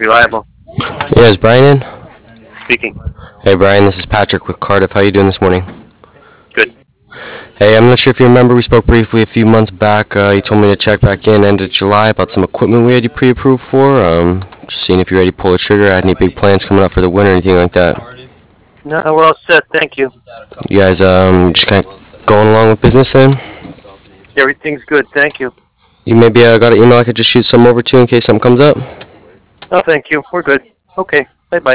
Reliable. Yeah, is Brian in? Speaking. Hey Brian, this is Patrick with Cardiff. How you doing this morning? Good. Hey, I'm not sure if you remember, we spoke briefly a few months back. You told me to check back in end of July about some equipment we had you pre-approved for. Just seeing if you're ready to pull the trigger. Had any big plans coming up for the winter, anything like that? No, we're all set. Thank you. You guys just kind of going along with business then? Everything's good. Thank you. You maybe got an email I could just shoot some over to in case something comes up? No, thank you. We're good. Okay. Bye-bye.